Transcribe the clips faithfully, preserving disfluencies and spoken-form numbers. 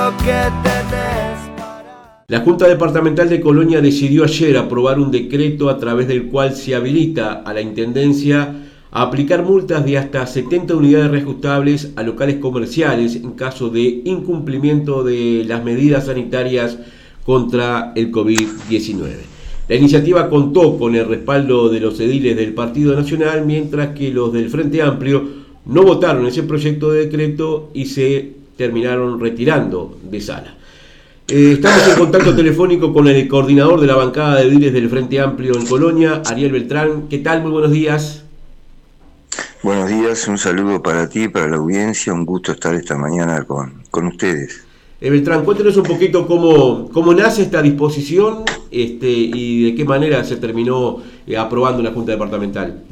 lo que tenés. La Junta Departamental de Colonia decidió ayer aprobar un decreto a través del cual se habilita a la Intendencia a aplicar multas de hasta setenta unidades reajustables a locales comerciales en caso de incumplimiento de las medidas sanitarias contra el COVID diecinueve. La iniciativa contó con el respaldo de los ediles del Partido Nacional, mientras que los del Frente Amplio no votaron ese proyecto de decreto y se terminaron retirando de sala. Eh, estamos en contacto telefónico con el coordinador de la bancada de ediles del Frente Amplio en Colonia, Ariel Beltrán. ¿Qué tal? Muy buenos días. Buenos días, un saludo para ti, para la audiencia, un gusto estar esta mañana con, con ustedes. Eh, Beltrán, cuéntenos un poquito cómo, cómo nace esta disposición este, y de qué manera se terminó eh, aprobando en la Junta Departamental.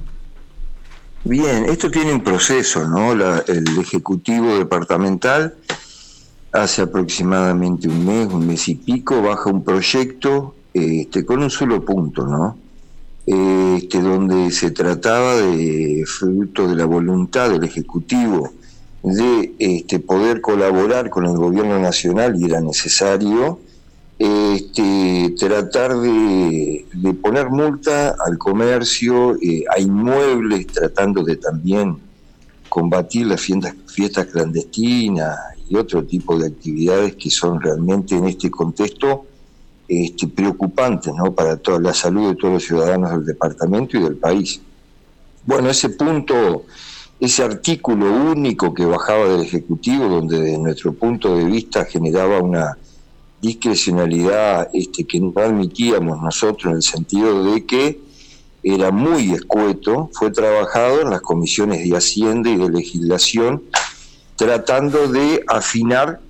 Bien, esto tiene un proceso, ¿no? La, el Ejecutivo Departamental hace aproximadamente un mes, un mes y pico, baja un proyecto este, con un solo punto, ¿no? Este, donde se trataba de, fruto de la voluntad del Ejecutivo, de este, poder colaborar con el Gobierno Nacional, y era necesario, este, tratar de, de poner multa al comercio, eh, a inmuebles, tratando de también combatir las fiestas, fiestas clandestinas y otro tipo de actividades que son realmente en este contexto este, preocupantes, ¿no? Para toda la salud de todos los ciudadanos del departamento y del país. Bueno, ese punto, ese artículo único que bajaba del Ejecutivo, donde desde nuestro punto de vista generaba una discrecionalidad este, que no admitíamos nosotros, en el sentido de que era muy escueto, fue trabajado en las comisiones de Hacienda y de Legislación, tratando de afinar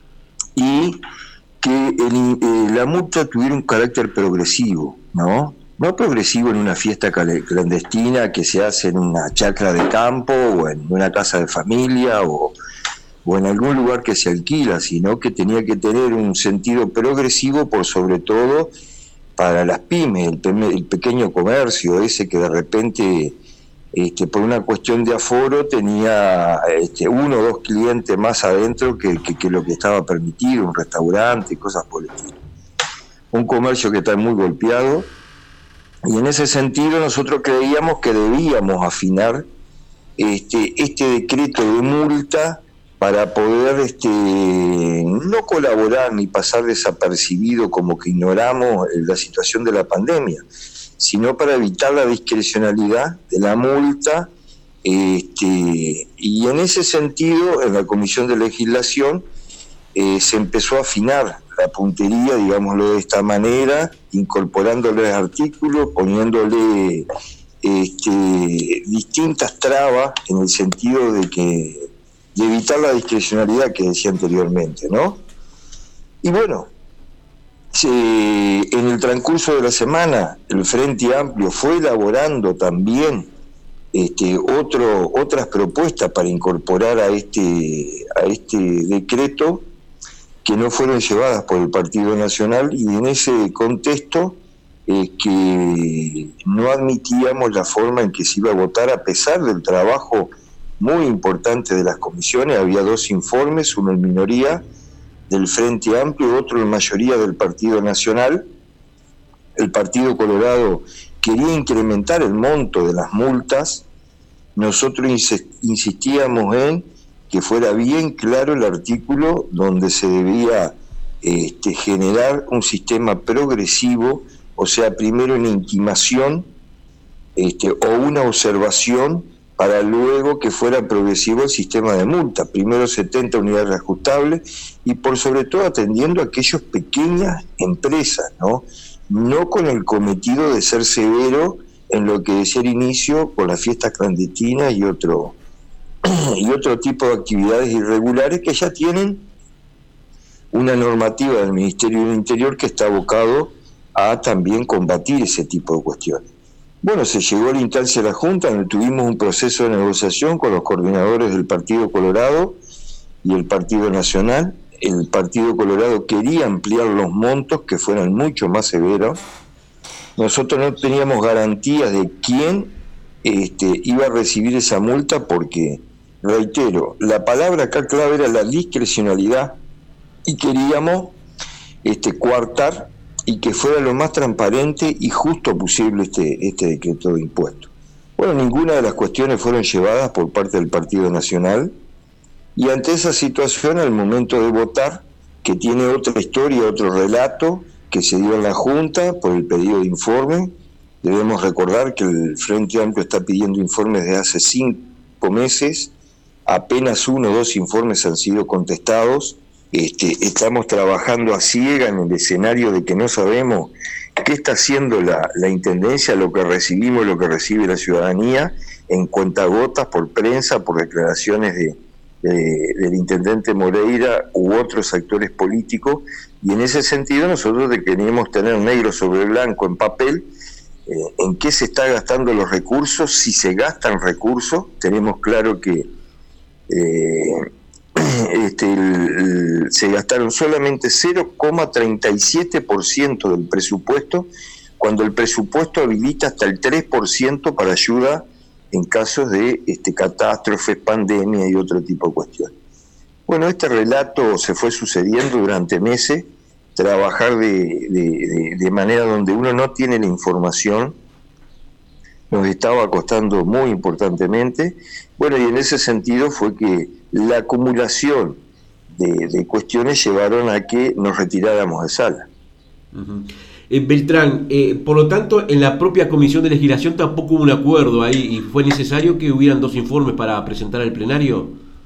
y que el, eh, la multa tuviera un carácter progresivo, ¿no? No progresivo en una fiesta clandestina que se hace en una chacra de campo o en una casa de familia o, o en algún lugar que se alquila, sino que tenía que tener un sentido progresivo, por sobre todo para las pymes, el, pe- el pequeño comercio, ese que de repente, este, por una cuestión de aforo, tenía este, uno o dos clientes más adentro que, que, que lo que estaba permitido, un restaurante, cosas por el estilo. Un comercio que está muy golpeado, y en ese sentido nosotros creíamos que debíamos afinar este, este decreto de multa para poder este, no colaborar ni pasar desapercibido como que ignoramos la situación de la pandemia, sino para evitar la discrecionalidad de la multa. Este, y en ese sentido, en la Comisión de Legislación eh, se empezó a afinar la puntería, digámoslo de esta manera, incorporándole artículos, poniéndole este, distintas trabas en el sentido de que de evitar la discrecionalidad que decía anteriormente, ¿no? Y bueno, se, en el transcurso de la semana el Frente Amplio fue elaborando también este, otro, otras propuestas para incorporar a este, a este decreto, que no fueron llevadas por el Partido Nacional, y en ese contexto es que no admitíamos la forma en que se iba a votar, a pesar del trabajo muy importante de las comisiones. Había dos informes, uno en minoría del Frente Amplio, otro en mayoría del Partido Nacional. El Partido Colorado quería incrementar el monto de las multas. Nosotros insistíamos en que fuera bien claro el artículo donde se debía este, generar un sistema progresivo, o sea, primero una intimación este, o una observación, para luego que fuera progresivo el sistema de multa, primero setenta unidades reajustables, y por sobre todo atendiendo a aquellas pequeñas empresas, ¿no? No con el cometido de ser severo en lo que decía al inicio, con las fiestas clandestinas y otro, y otro tipo de actividades irregulares que ya tienen una normativa del Ministerio del Interior que está abocado a también combatir ese tipo de cuestiones. Bueno, se llegó a la instancia de la Junta, donde tuvimos un proceso de negociación con los coordinadores del Partido Colorado y el Partido Nacional. El Partido Colorado quería ampliar los montos, que fueran mucho más severos. Nosotros no teníamos garantías de quién este, iba a recibir esa multa, porque, reitero, la palabra acá clave era la discrecionalidad y queríamos este, coartar y que fuera lo más transparente y justo posible este, este decreto de impuestos. Bueno, ninguna de las cuestiones fueron llevadas por parte del Partido Nacional, y ante esa situación, al momento de votar, que tiene otra historia, otro relato, que se dio en la Junta por el pedido de informe, debemos recordar que el Frente Amplio está pidiendo informes desde hace cinco meses, apenas uno o dos informes han sido contestados. Este, estamos trabajando a ciega en el escenario de que no sabemos qué está haciendo la, la Intendencia, lo que recibimos, lo que recibe la ciudadanía, en cuentagotas, por prensa, por declaraciones de, de, del Intendente Moreira u otros actores políticos, y en ese sentido nosotros queríamos tener negro sobre blanco en papel eh, en qué se está gastando los recursos, si se gastan recursos. Tenemos claro que eh, Este, el, el, se gastaron solamente cero coma treinta y siete por ciento del presupuesto, cuando el presupuesto habilita hasta el tres por ciento para ayuda en casos de este, catástrofes, pandemia y otro tipo de cuestiones. Bueno, este relato se fue sucediendo durante meses, trabajar de, de, de, de manera donde uno no tiene la información, nos estaba costando muy importantemente. Bueno, y en ese sentido fue que la acumulación de, de cuestiones llevaron a que nos retiráramos de sala. Uh-huh. eh, Beltrán, eh, por lo tanto, en la propia Comisión de Legislación tampoco hubo un acuerdo ahí, y fue necesario que hubieran dos informes para presentar al plenario.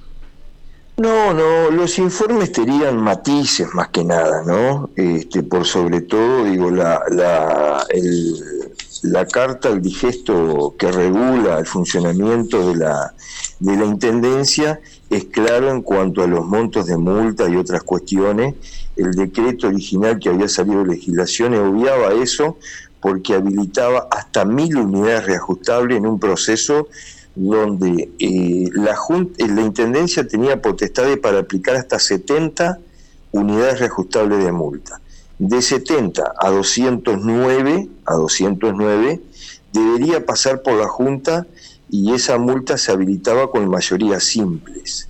No, no, los informes tenían matices más que nada, ¿no? Este, por sobre todo, digo, la, la, el, la carta, el digesto que regula el funcionamiento de la, de la Intendencia es claro en cuanto a los montos de multa y otras cuestiones. El decreto original que había salido de legislación obviaba eso porque habilitaba hasta mil unidades reajustables en un proceso donde eh, la, Junta, la Intendencia tenía potestades para aplicar hasta setenta unidades reajustables de multa. De setenta a doscientos nueve, a doscientos nueve debería pasar por la Junta, y esa multa se habilitaba con mayorías simples.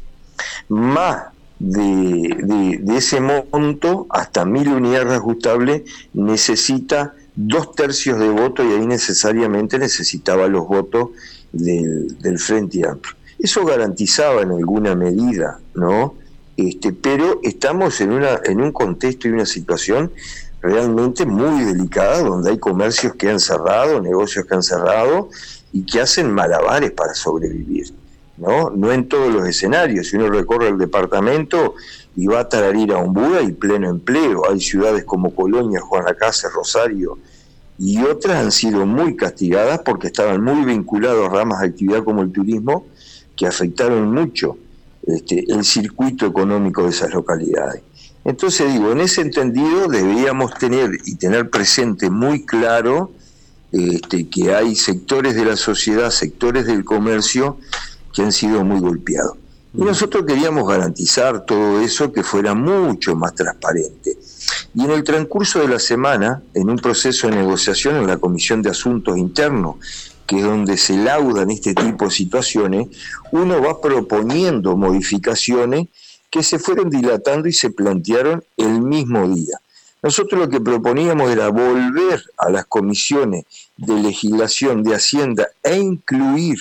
Más de, de, de ese monto, hasta mil unidades reajustables, necesita dos tercios de voto, y ahí necesariamente necesitaba los votos del, del Frente Amplio. Eso garantizaba en alguna medida, ¿no? Este, pero estamos en, una, en un contexto y una situación realmente muy delicada, donde hay comercios que han cerrado, negocios que han cerrado, y que hacen malabares para sobrevivir, ¿no? No en todos los escenarios. Si uno recorre el departamento y va a Tararir a un Buda, y pleno empleo. Hay ciudades como Colonia, Juan Lacase, Rosario y otras han sido muy castigadas porque estaban muy vinculados a ramas de actividad como el turismo, que afectaron mucho este, el circuito económico de esas localidades. Entonces digo, en ese entendido deberíamos tener y tener presente muy claro Este, que hay sectores de la sociedad, sectores del comercio que han sido muy golpeados. Y nosotros queríamos garantizar todo eso, que fuera mucho más transparente. Y en el transcurso de la semana, en un proceso de negociación en la Comisión de Asuntos Internos, que es donde se laudan este tipo de situaciones, uno va proponiendo modificaciones que se fueron dilatando y se plantearon el mismo día. Nosotros lo que proponíamos era volver a las comisiones de legislación de Hacienda e incluir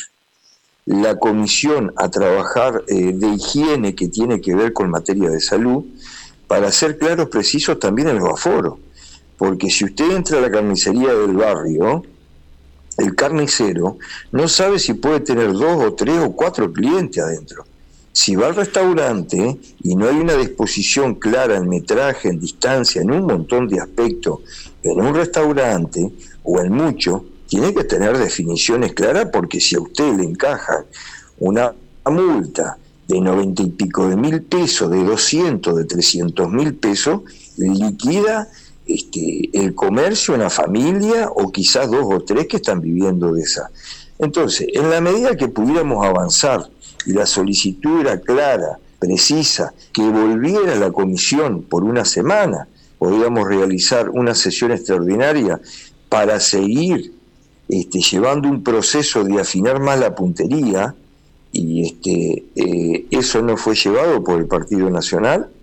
la comisión a trabajar eh, de higiene, que tiene que ver con materia de salud, para ser claros, precisos también en los aforos. Porque si usted entra a la carnicería del barrio, el carnicero no sabe si puede tener dos o tres o cuatro clientes adentro. Si va al restaurante y no hay una disposición clara en metraje, en distancia, en un montón de aspectos, en un restaurante o en mucho, tiene que tener definiciones claras, porque si a usted le encaja una multa de noventa y pico de mil pesos, de doscientos, de trescientos mil pesos, liquida este, el comercio, una familia o quizás dos o tres que están viviendo de esa. Entonces, en la medida que pudiéramos avanzar y la solicitud era clara, precisa, que volviera la comisión por una semana, podíamos realizar una sesión extraordinaria para seguir este, llevando un proceso de afinar más la puntería, y este, eh, eso no fue llevado por el Partido Nacional,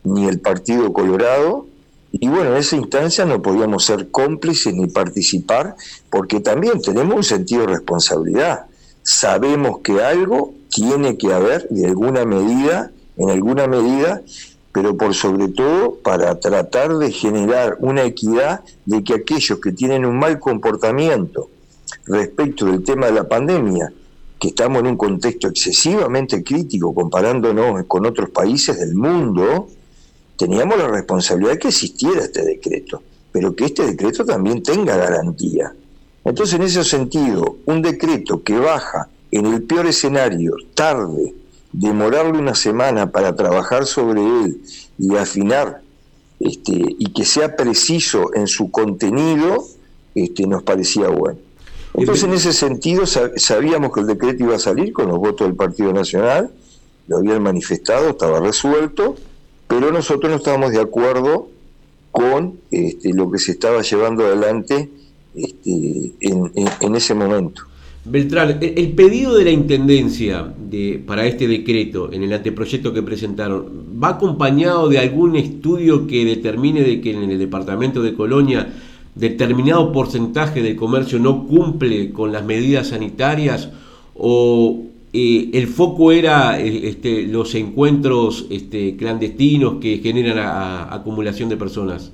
ni el Partido Colorado, y bueno, en esa instancia no podíamos ser cómplices ni participar, porque también tenemos un sentido de responsabilidad. Sabemos que algo tiene que haber de alguna medida, en alguna medida, pero por sobre todo para tratar de generar una equidad de que aquellos que tienen un mal comportamiento respecto del tema de la pandemia, que estamos en un contexto excesivamente crítico comparándonos con otros países del mundo, teníamos la responsabilidad de que existiera este decreto, pero que este decreto también tenga garantía. Entonces, en ese sentido, un decreto que baja en el peor escenario, tarde, demorarle una semana para trabajar sobre él y afinar, este, y que sea preciso en su contenido, este, nos parecía bueno. Entonces, en ese sentido, sabíamos que el decreto iba a salir con los votos del Partido Nacional, lo habían manifestado, estaba resuelto, pero nosotros no estábamos de acuerdo con este, lo que se estaba llevando adelante este, en, en, en ese momento. Beltrán, el pedido de la Intendencia de, para este decreto, en el anteproyecto que presentaron, ¿va acompañado de algún estudio que determine de que en el departamento de Colonia determinado porcentaje del comercio no cumple con las medidas sanitarias, o eh, el foco era este, los encuentros este, clandestinos que generan a, a, acumulación de personas?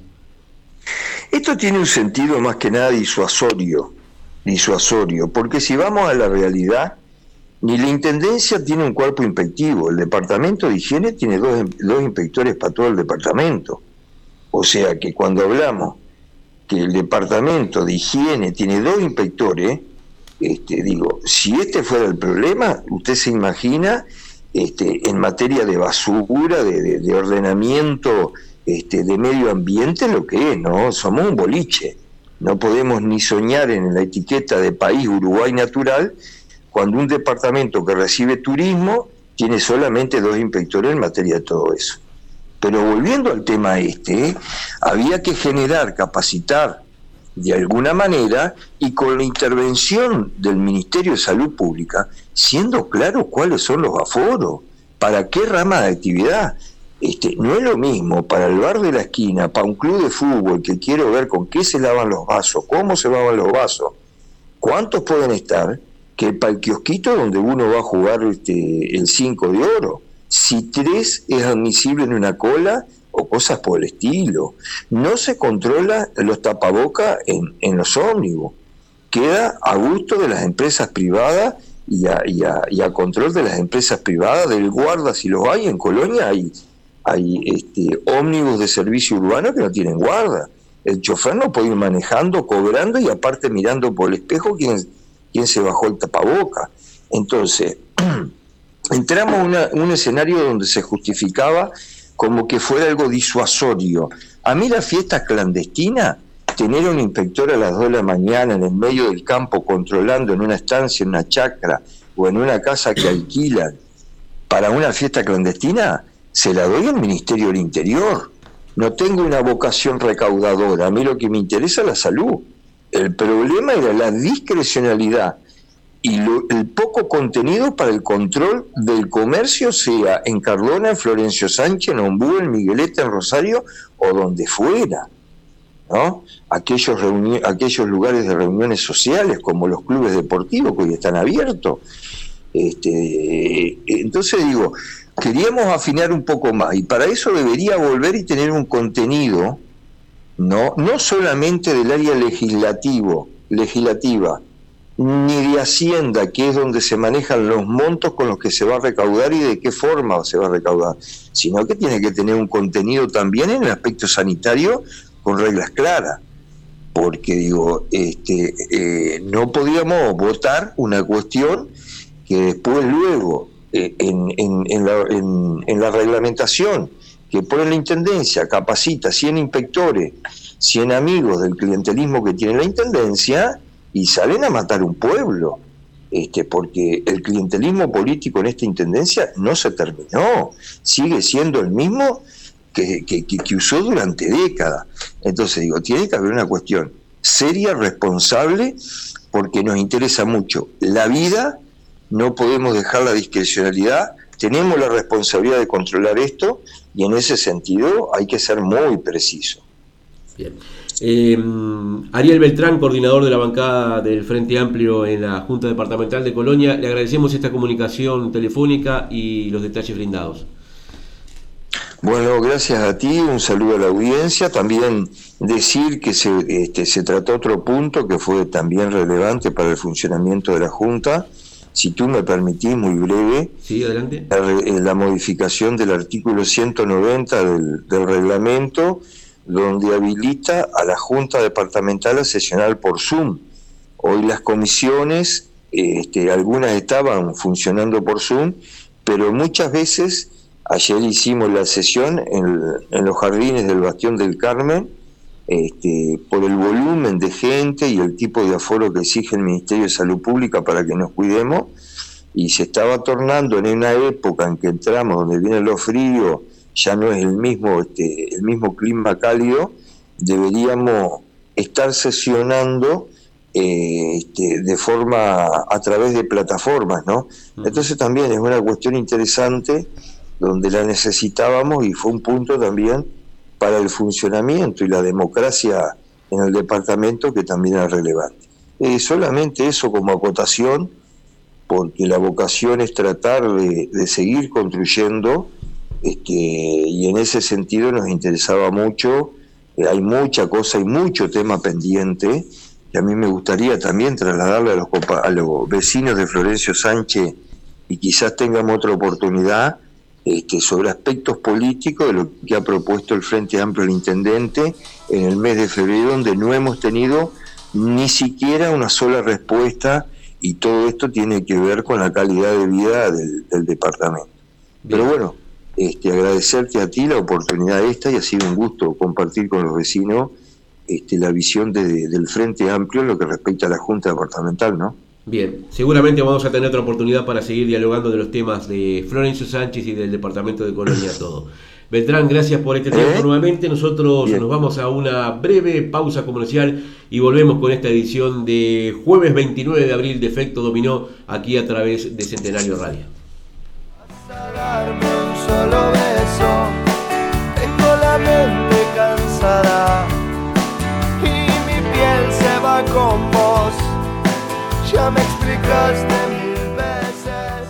Esto tiene un sentido más que nada disuasorio, disuasorio, porque si vamos a la realidad, ni la Intendencia tiene un cuerpo inspectivo, el Departamento de Higiene tiene dos, dos inspectores para todo el departamento. O sea que cuando hablamos que el Departamento de Higiene tiene dos inspectores, este, digo, si este fuera el problema, usted se imagina este, en materia de basura, de, de, de ordenamiento este, de medio ambiente, lo que es, ¿no? Somos un boliche. No podemos ni soñar en la etiqueta de país Uruguay natural cuando un departamento que recibe turismo tiene solamente dos inspectores en materia de todo eso. Pero volviendo al tema este, había que generar, capacitar de alguna manera, y con la intervención del Ministerio de Salud Pública, siendo claro cuáles son los aforos, para qué rama de actividad. Este, no es lo mismo para el bar de la esquina, para un club de fútbol que quiero ver con qué se lavan los vasos, cómo se lavan los vasos, cuántos pueden estar, que para el kiosquito donde uno va a jugar este, el cinco de oro. Si tres es admisible en una cola o cosas por el estilo. No se controla los tapabocas en, en los ómnibus. Queda a gusto de las empresas privadas y a, y, a, y a control de las empresas privadas, del guarda, si los hay en Colonia, hay, hay este, ómnibus de servicio urbano que no tienen guarda. El chofer no puede ir manejando, cobrando y aparte mirando por el espejo quién, quién se bajó el tapaboca. Entonces, entramos a una, un escenario donde se justificaba como que fuera algo disuasorio. A mí la fiesta clandestina, tener un inspector a las dos de la mañana en el medio del campo controlando en una estancia, en una chacra o en una casa que alquilan para una fiesta clandestina, se la doy al Ministerio del Interior. No tengo una vocación recaudadora, a mí lo que me interesa es la salud. El problema era la discrecionalidad y lo, el poco contenido para el control del comercio, sea en Cardona, en Florencio Sánchez, en Ombú, en Migueleta, en Rosario o donde fuera, ¿no? Aquellos, reuni- aquellos lugares de reuniones sociales como los clubes deportivos que hoy están abiertos. Este, entonces digo, queríamos afinar un poco más y para eso debería volver y tener un contenido, no, no solamente del área legislativo, legislativa, ni de Hacienda, que es donde se manejan los montos con los que se va a recaudar y de qué forma se va a recaudar, sino que tiene que tener un contenido también en el aspecto sanitario con reglas claras, porque digo, este, eh, no podíamos votar una cuestión que después luego eh, en, en, en, la, en, en la reglamentación que pone la Intendencia, capacita cien inspectores, cien amigos del clientelismo que tiene la Intendencia, y salen a matar un pueblo, este, porque el clientelismo político en esta Intendencia no se terminó, sigue siendo el mismo que, que, que, que usó durante décadas. Entonces digo, tiene que haber una cuestión seria, responsable, porque nos interesa mucho la vida, no podemos dejar la discrecionalidad tenemos la responsabilidad de controlar esto y en ese sentido hay que ser muy preciso. Bien. Eh, Ariel Beltrán, coordinador de la bancada del Frente Amplio en la Junta Departamental de Colonia, le agradecemos esta comunicación telefónica y los detalles brindados. Bueno, gracias a ti, un saludo a la audiencia. También decir que se, este, se trató otro punto que fue también relevante para el funcionamiento de la Junta. Si tú me permitís, muy breve. Sí, adelante. La, la modificación del artículo ciento noventa del, del reglamento, donde habilita a la Junta Departamental a sesionar por Zoom. Hoy las comisiones, este, algunas estaban funcionando por Zoom, pero muchas veces, ayer hicimos la sesión en, en los jardines del Bastión del Carmen, este, por el volumen de gente y el tipo de aforo que exige el Ministerio de Salud Pública para que nos cuidemos, y se estaba tornando en una época en que entramos, donde viene lo frío, ya no es el mismo, este, el mismo clima cálido, deberíamos estar sesionando eh, este, de forma, a través de plataformas, ¿no? Entonces también es una cuestión interesante, donde la necesitábamos, y fue un punto también para el funcionamiento y la democracia en el departamento que también es relevante. Eh, solamente eso como acotación, porque la vocación es tratar de, de seguir construyendo, este, y en ese sentido nos interesaba mucho. Eh, hay mucha cosa y mucho tema pendiente, y a mí me gustaría también trasladarle a los, a los vecinos de Florencio Sánchez, y quizás tengamos otra oportunidad, Este, sobre aspectos políticos de lo que ha propuesto el Frente Amplio del Intendente en el mes de febrero, donde no hemos tenido ni siquiera una sola respuesta, y todo esto tiene que ver con la calidad de vida del, del departamento. Bien. Pero bueno, este, agradecerte a ti la oportunidad esta, y ha sido un gusto compartir con los vecinos este, la visión de, del Frente Amplio en lo que respecta a la Junta Departamental, ¿no? Bien, seguramente vamos a tener otra oportunidad para seguir dialogando de los temas de Florencio Sánchez y del departamento de Colonia todo. Beltrán, gracias por este tiempo ¿Eh? nuevamente. Nosotros Bien. nos vamos a una breve pausa comercial y volvemos con esta edición de jueves veintinueve de abril de Efecto Dominó, aquí a través de Centenario Radio. Vas a darme un solo beso, tengo la mente cansada y mi piel se va con vos. Ya me explicaste mil veces.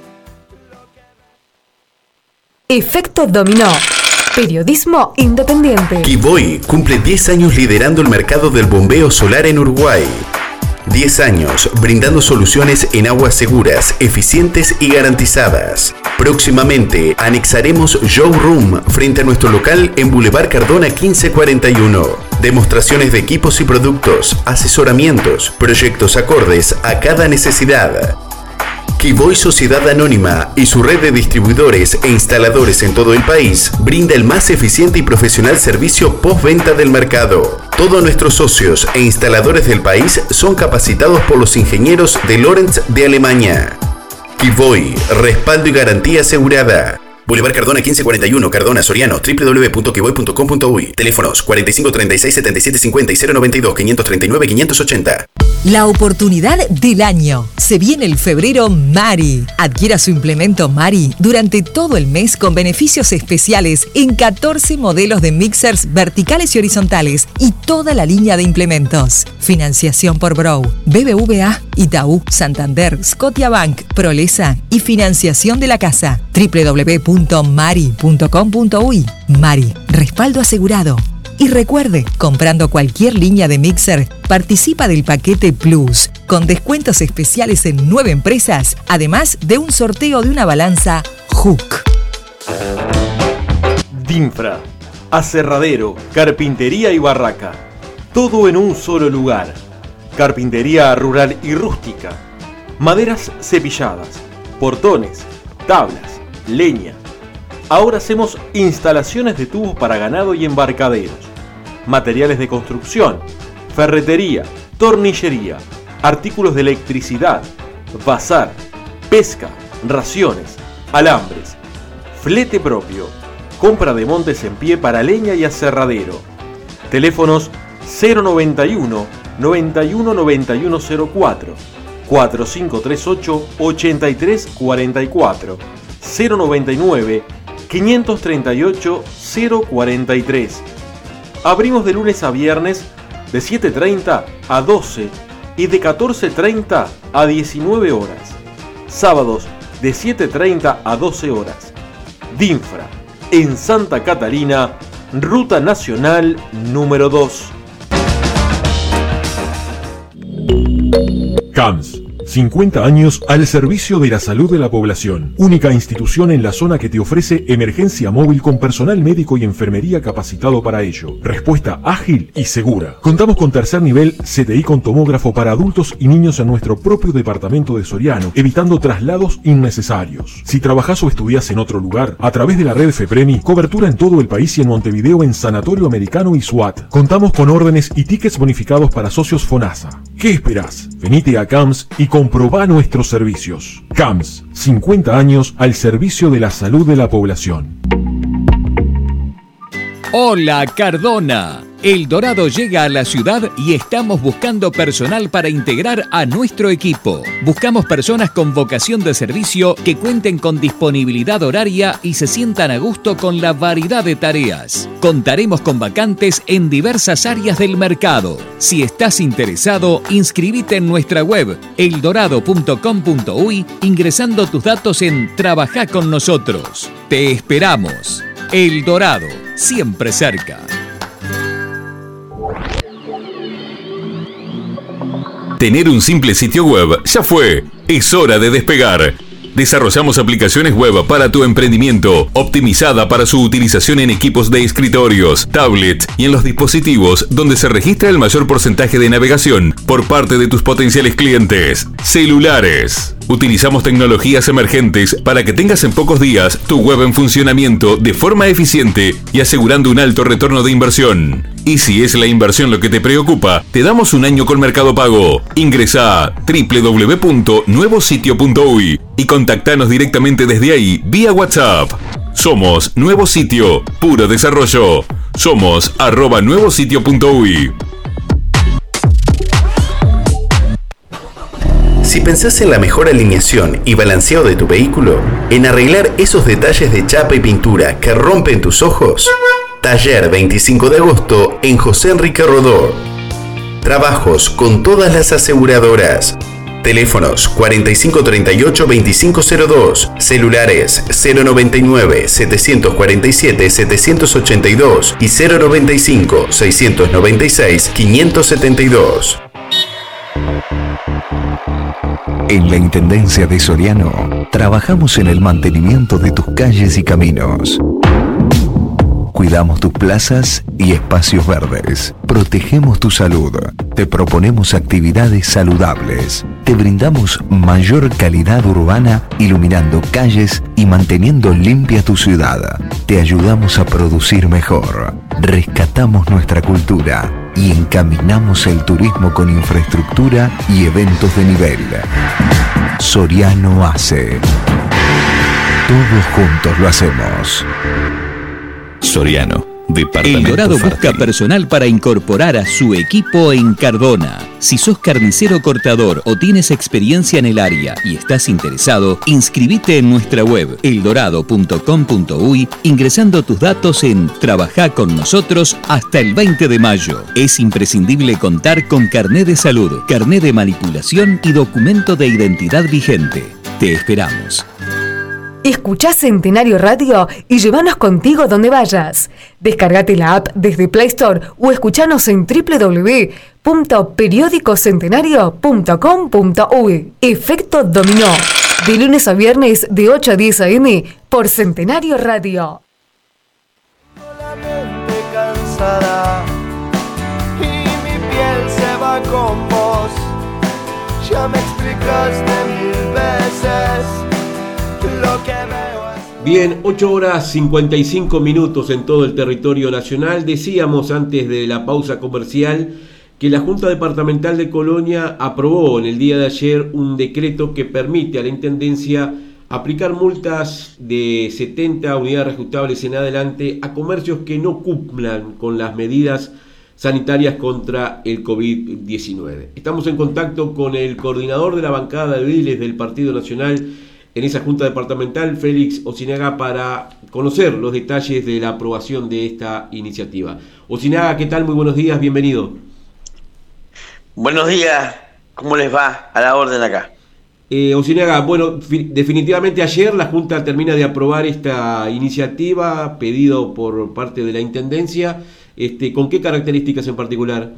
Efecto Dominó. Periodismo independiente. Kivoy cumple diez años liderando el mercado del bombeo solar en Uruguay. diez años brindando soluciones en aguas seguras, eficientes y garantizadas. Próximamente anexaremos showroom frente a nuestro local en Boulevard Cardona quince cuarenta y uno. Demostraciones de equipos y productos, asesoramientos, proyectos acordes a cada necesidad. Kivoy Sociedad Anónima y su red de distribuidores e instaladores en todo el país brinda el más eficiente y profesional servicio postventa del mercado. Todos nuestros socios e instaladores del país son capacitados por los ingenieros de Lorenz de Alemania. Kivoy, respaldo y garantía asegurada. Boulevard Cardona quince cuarenta y uno, Cardona, Soriano, doble u doble u doble u punto kivoy punto com punto uy. Teléfonos cuarenta y cinco treinta y seis setenta y siete cincuenta y cero noventa y dos quinientos treinta y nueve quinientos ochenta. La oportunidad del año. Se viene el febrero Mari. Adquiera su implemento Mari durante todo el mes con beneficios especiales en catorce modelos de mixers verticales y horizontales y toda la línea de implementos. Financiación por Brow, B B V A, Itaú, Santander, Scotiabank, Prolesa y financiación de la casa. doble u doble u doble u punto mari punto com punto uy. Mari, respaldo asegurado. Y recuerde, comprando cualquier línea de mixer, participa del paquete Plus, con descuentos especiales en nueve empresas, además de un sorteo de una balanza Hook. Dinfra, aserradero, carpintería y barraca. Todo en un solo lugar. Carpintería rural y rústica. Maderas cepilladas, portones, tablas, leña. Ahora hacemos instalaciones de tubos para ganado y embarcaderos, materiales de construcción, ferretería, tornillería, artículos de electricidad, bazar, pesca, raciones, alambres, flete propio, compra de montes en pie para leña y aserradero. Teléfonos cero noventa y uno, noventa y uno, noventa y uno cero cuatro, cuatro cinco tres ocho, ochenta y tres cuarenta y cuatro. cero noventa y nueve, quinientos treinta y ocho, cero cuarenta y tres. Abrimos de lunes a viernes de siete treinta a doce y de catorce treinta a diecinueve horas. Sábados de siete treinta a doce horas. DINFRA, en Santa Catarina, Ruta Nacional número dos. C A M S, cincuenta años al servicio de la salud de la población. Única institución en la zona que te ofrece emergencia móvil con personal médico y enfermería capacitado para ello. Respuesta ágil y segura. Contamos con tercer nivel C T I con tomógrafo para adultos y niños en nuestro propio departamento de Soriano, evitando traslados innecesarios. Si trabajás o estudiás en otro lugar, a través de la red FEPREMI, cobertura en todo el país y en Montevideo en Sanatorio Americano y SWAT. Contamos con órdenes y tickets bonificados para socios FONASA. ¿Qué esperás? Venite a C A M S y comprobá nuestros servicios. C A M S, cincuenta años al servicio de la salud de la población. Hola, Cardona. El Dorado llega a la ciudad y estamos buscando personal para integrar a nuestro equipo. Buscamos personas con vocación de servicio que cuenten con disponibilidad horaria y se sientan a gusto con la variedad de tareas. Contaremos con vacantes en diversas áreas del mercado. Si estás interesado, inscribite en nuestra web el dorado punto com punto uy ingresando tus datos en Trabajá con nosotros. Te esperamos. El Dorado, siempre cerca. Tener un simple sitio web ya fue. Es hora de despegar. Desarrollamos aplicaciones web para tu emprendimiento, optimizada para su utilización en equipos de escritorios, tablets y en los dispositivos donde se registra el mayor porcentaje de navegación por parte de tus potenciales clientes. Celulares. Utilizamos tecnologías emergentes para que tengas en pocos días tu web en funcionamiento de forma eficiente y asegurando un alto retorno de inversión. Y si es la inversión lo que te preocupa, te damos un año con Mercado Pago. Ingresa a doble u doble u doble u punto nuevo sitio punto uy y contactanos directamente desde ahí vía WhatsApp. Somos Nuevo Sitio, puro desarrollo. Somos arroba nuevo sitio punto uy. Si pensás en la mejor alineación y balanceado de tu vehículo, en arreglar esos detalles de chapa y pintura que rompen tus ojos, Taller veinticinco de agosto en José Enrique Rodó. Trabajos con todas las aseguradoras. Teléfonos cuarenta y cinco treinta y ocho veinticinco cero dos, celulares cero noventa y nueve setecientos cuarenta y siete setecientos ochenta y dos y cero noventa y cinco seiscientos noventa y seis quinientos setenta y dos. En la Intendencia de Soriano, trabajamos en el mantenimiento de tus calles y caminos. Cuidamos tus plazas y espacios verdes. Protegemos tu salud. Te proponemos actividades saludables. Te brindamos mayor calidad urbana, iluminando calles y manteniendo limpia tu ciudad. Te ayudamos a producir mejor. Rescatamos nuestra cultura y encaminamos el turismo con infraestructura y eventos de nivel. Soriano hace. Todos juntos lo hacemos. Soriano, departamento. El Dorado busca personal para incorporar a su equipo en Cardona. Si sos carnicero cortador o tienes experiencia en el área y estás interesado, inscribite en nuestra web el dorado punto com punto uy ingresando tus datos en Trabajá con nosotros hasta el veinte de mayo. Es imprescindible contar con carné de salud, carné de manipulación y documento de identidad vigente. Te esperamos. Escuchá Centenario Radio y llévanos contigo donde vayas. Descargate la app desde Play Store o escuchanos en doble u doble u doble u punto periódico centenario punto com punto uy. Efecto Dominó. De lunes a viernes de ocho a diez a eme por Centenario Radio. La mente cansada y mi piel se va con vos. Ya me explicaste mil veces. Bien, ocho horas cincuenta y cinco minutos en todo el territorio nacional. Decíamos antes de la pausa comercial que la Junta Departamental de Colonia aprobó en el día de ayer un decreto que permite a la Intendencia aplicar multas de setenta unidades reajustables en adelante a comercios que no cumplan con las medidas sanitarias contra el covid diecinueve. Estamos en contacto con el coordinador de la bancada de ediles del Partido Nacional en esa Junta Departamental, Félix Ojinaga, para conocer los detalles de la aprobación de esta iniciativa. Ojinaga, ¿qué tal? Muy buenos días, bienvenido. Buenos días, ¿cómo les va? A la orden acá. Eh, Ojinaga, bueno, definitivamente ayer la Junta termina de aprobar esta iniciativa, pedido por parte de la Intendencia. Este, ¿con qué características en particular?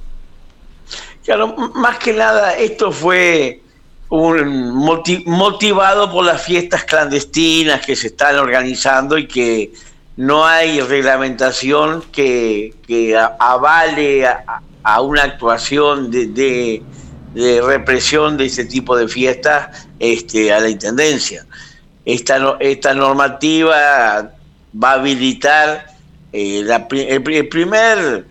Claro, más que nada esto fue un motiv- motivado por las fiestas clandestinas que se están organizando y que no hay reglamentación que, que avale a, a una actuación de... de de represión de ese tipo de fiestas este, a la Intendencia. Esta, esta normativa va a habilitar eh, la, el, el primer,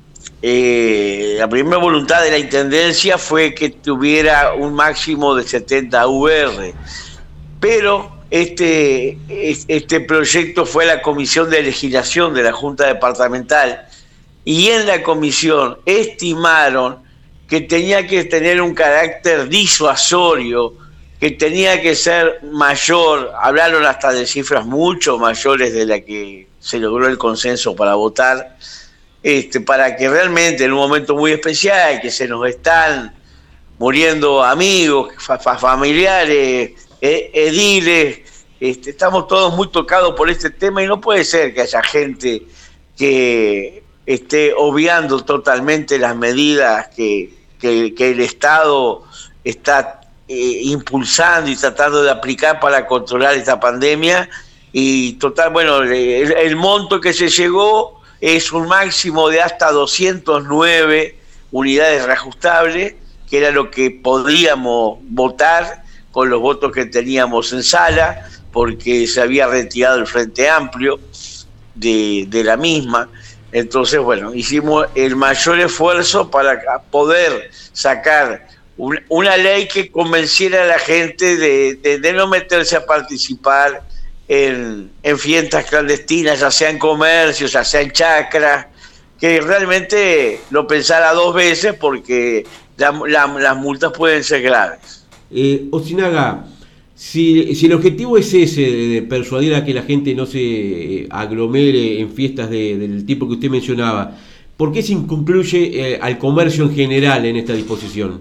eh, la primera voluntad de la Intendencia fue que tuviera un máximo de setenta U R, pero este, este proyecto fue a la Comisión de Legislación de la Junta Departamental y en la comisión estimaron que tenía que tener un carácter disuasorio, que tenía que ser mayor, hablaron hasta de cifras mucho mayores de la que se logró el consenso para votar, este, para que realmente en un momento muy especial, que se nos están muriendo amigos, fa- familiares, eh, ediles, este, estamos todos muy tocados por este tema y no puede ser que haya gente que esté obviando totalmente las medidas que, que, que el Estado está eh, impulsando y tratando de aplicar para controlar esta pandemia. Y total, bueno, el, el monto que se llegó es un máximo de hasta doscientas nueve unidades reajustables, que era lo que podríamos votar con los votos que teníamos en sala, porque se había retirado el Frente Amplio de, de la misma. Entonces, bueno, hicimos el mayor esfuerzo para poder sacar un, una ley que convenciera a la gente de, de, de no meterse a participar en, en fiestas clandestinas, ya sea en comercios, ya sea en chacras, que realmente lo pensara dos veces porque la, la, las multas pueden ser graves. Eh, Ojinaga, Si, si el objetivo es ese, de persuadir a que la gente no se aglomere en fiestas de, del tipo que usted mencionaba, ¿por qué se incluye eh, al comercio en general en esta disposición?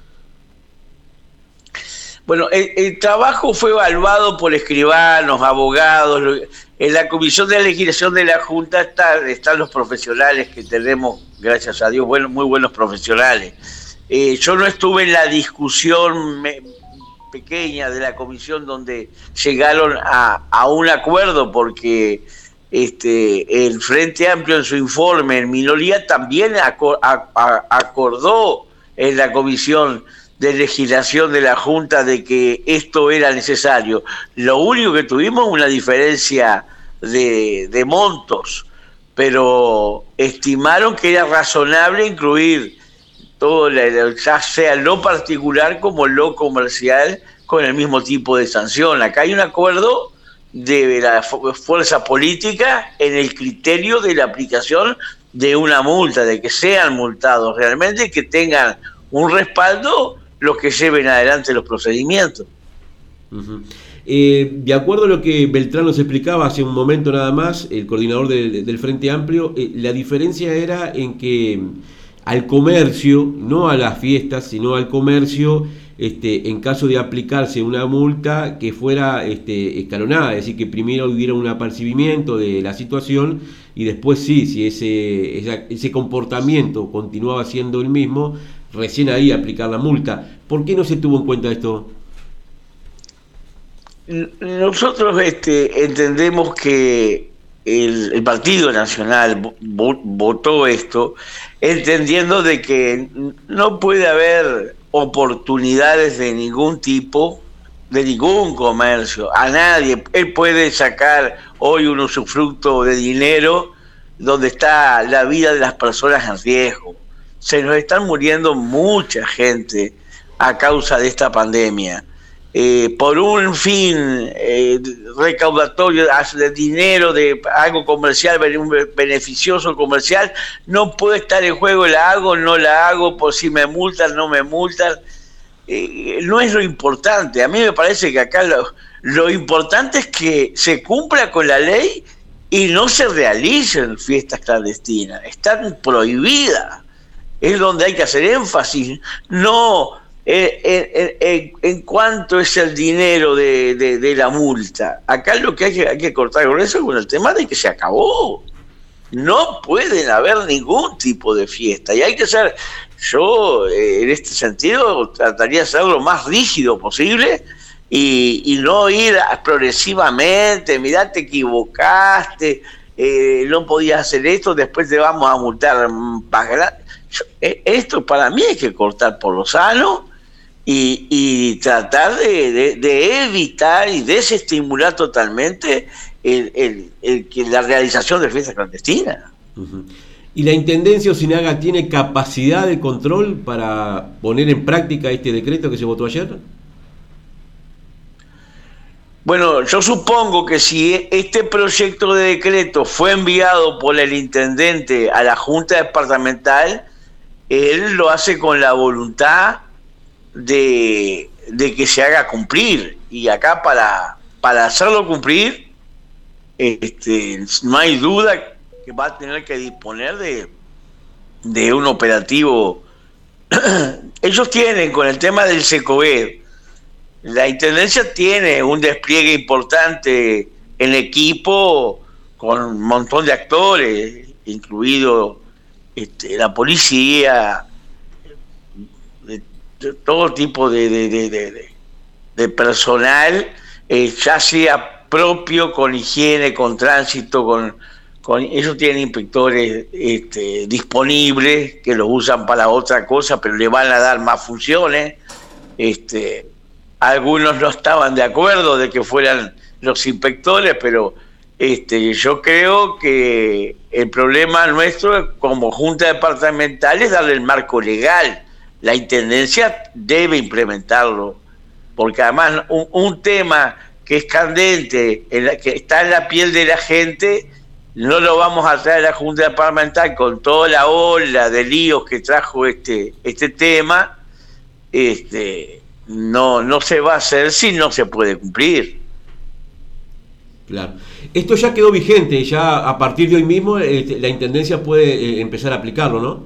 Bueno, el, el trabajo fue evaluado por escribanos, abogados. En la Comisión de Legislación de la Junta está, están los profesionales que tenemos, gracias a Dios, bueno, muy buenos profesionales. Eh, yo no estuve en la discusión... Me, pequeña de la comisión donde llegaron a, a un acuerdo, porque este el Frente Amplio en su informe en minoría también acor, a, a, acordó en la Comisión de Legislación de la Junta de que esto era necesario. Lo único que tuvimos una diferencia de, de montos, pero estimaron que era razonable incluir todo, ya sea lo particular como lo comercial, con el mismo tipo de sanción. Acá hay un acuerdo de la fuerza política en el criterio de la aplicación de una multa, de que sean multados realmente, que tengan un respaldo los que lleven adelante los procedimientos. Uh-huh. Eh, de acuerdo a lo que Beltrán nos explicaba hace un momento nada más, el coordinador del, del Frente Amplio, eh, la diferencia era en que al comercio, no a las fiestas, sino al comercio, este, en caso de aplicarse una multa que fuera este, escalonada, es decir, que primero hubiera un apercibimiento de la situación y después sí, si ese, esa, ese comportamiento continuaba siendo el mismo, recién ahí aplicar la multa. ¿Por qué no se tuvo en cuenta esto? Nosotros este, entendemos que el, el Partido Nacional vo- votó esto entendiendo de que no puede haber oportunidades de ningún tipo, de ningún comercio, a nadie. Él puede sacar hoy un usufructo de dinero donde está la vida de las personas en riesgo. Se nos están muriendo mucha gente a causa de esta pandemia. Eh, por un fin eh, recaudatorio de dinero, de algo comercial, beneficioso comercial, no puede estar en juego, la hago, no la hago, por si me multan, no me multan. eh, no es lo importante. A mí me parece que acá lo, lo importante es que se cumpla con la ley y no se realicen fiestas clandestinas. Están prohibidas. Es donde hay que hacer énfasis. No en, en, en, en cuánto es el dinero de, de, de la multa. Acá lo que hay que, hay que cortar con eso es con el tema de que se acabó. No pueden haber ningún tipo de fiesta. Y hay que ser... Yo, eh, en este sentido, trataría de ser lo más rígido posible y, y no ir a, progresivamente, mirá, te equivocaste, eh, no podías hacer esto, después te vamos a multar. Yo, eh, esto para mí hay que cortar por lo sano y, y tratar de, de, de evitar y desestimular totalmente el, el, el, el, la realización de fiestas clandestinas. Uh-huh. ¿Y la Intendencia Ojinaga tiene capacidad de control para poner en práctica este decreto que se votó ayer? Bueno, yo supongo que si este proyecto de decreto fue enviado por el intendente a la Junta Departamental, él lo hace con la voluntad de, de que se haga cumplir. Y acá para, para hacerlo cumplir, este, no hay duda que va a tener que disponer de, de un operativo. Ellos tienen, con el tema del SECOVED, la Intendencia tiene un despliegue importante en equipo con un montón de actores, incluido este, la policía, de, de todo tipo de, de, de, de, de personal, eh, ya sea propio, con higiene, con tránsito, con... Con, ellos tienen inspectores este, disponibles que los usan para otra cosa, pero le van a dar más funciones. Este, algunos no estaban de acuerdo de que fueran los inspectores, pero este, yo creo que el problema nuestro como Junta Departamental es darle el marco legal. La Intendencia debe implementarlo, porque además un, un tema que es candente, en la, que está en la piel de la gente, no lo vamos a traer a la Junta Departamental con toda la ola de líos que trajo este este tema. Este no no se va a hacer si no se puede cumplir. Claro. Esto ya quedó vigente, ya a partir de hoy mismo este, la Intendencia puede eh, empezar a aplicarlo, ¿no?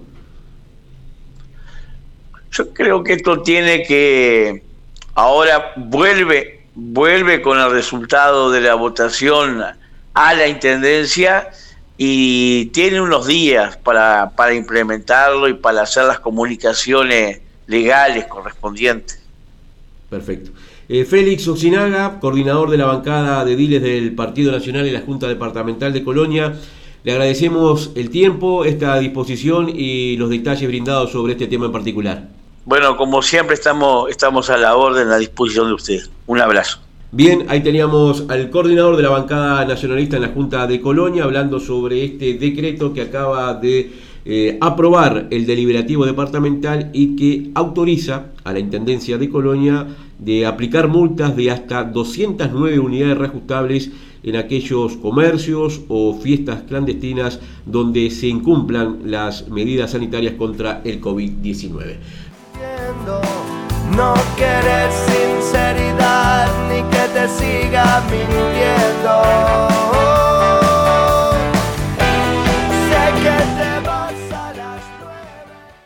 Yo creo que esto tiene que... Ahora vuelve, vuelve con el resultado de la votación a la Intendencia y tiene unos días para, para implementarlo y para hacer las comunicaciones legales correspondientes. Perfecto. Eh, Félix Ojinaga, coordinador de la bancada de Diles del Partido Nacional en la Junta Departamental de Colonia, le agradecemos el tiempo, esta disposición y los detalles brindados sobre este tema en particular. Bueno, como siempre estamos, estamos a la orden, a disposición de usted. Un abrazo. Bien, ahí teníamos al coordinador de la bancada nacionalista en la Junta de Colonia hablando sobre este decreto que acaba de eh, aprobar el deliberativo departamental y que autoriza a la Intendencia de Colonia de aplicar multas de hasta doscientas nueve unidades reajustables en aquellos comercios o fiestas clandestinas donde se incumplan las medidas sanitarias contra el COVID diecinueve. No querer sinceridad ni que te siga mintiendo.